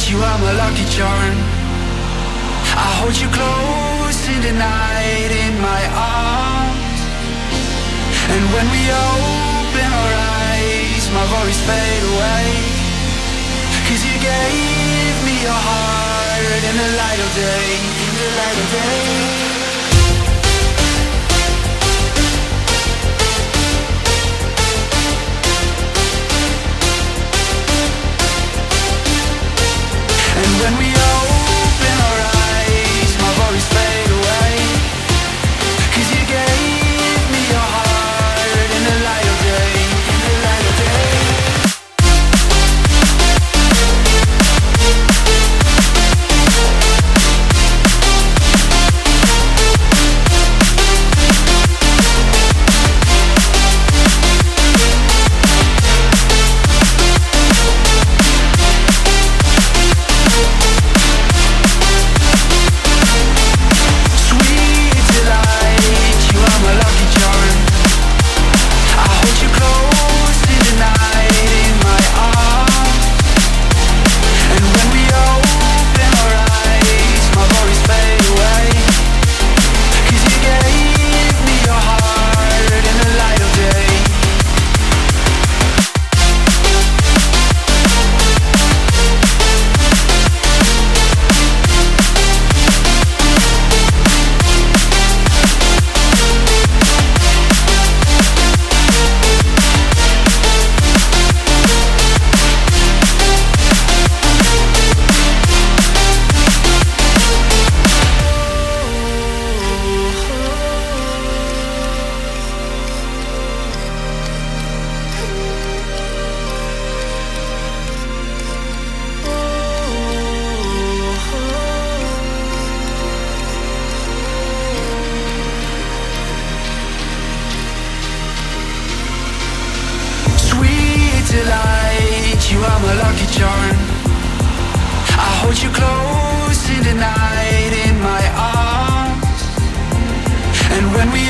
you are my lucky charm. I hold you close in the night in my arms. And when we open our eyes, my worries fade away. 'Cause you gave me your heart in the light of day, in the light of day. When we open our eyes, my worries fade away. 'Cause you gave me your heart in the light of day, in the light of day. Delight, you are my lucky charm. I hold you close in the night in my arms. And when we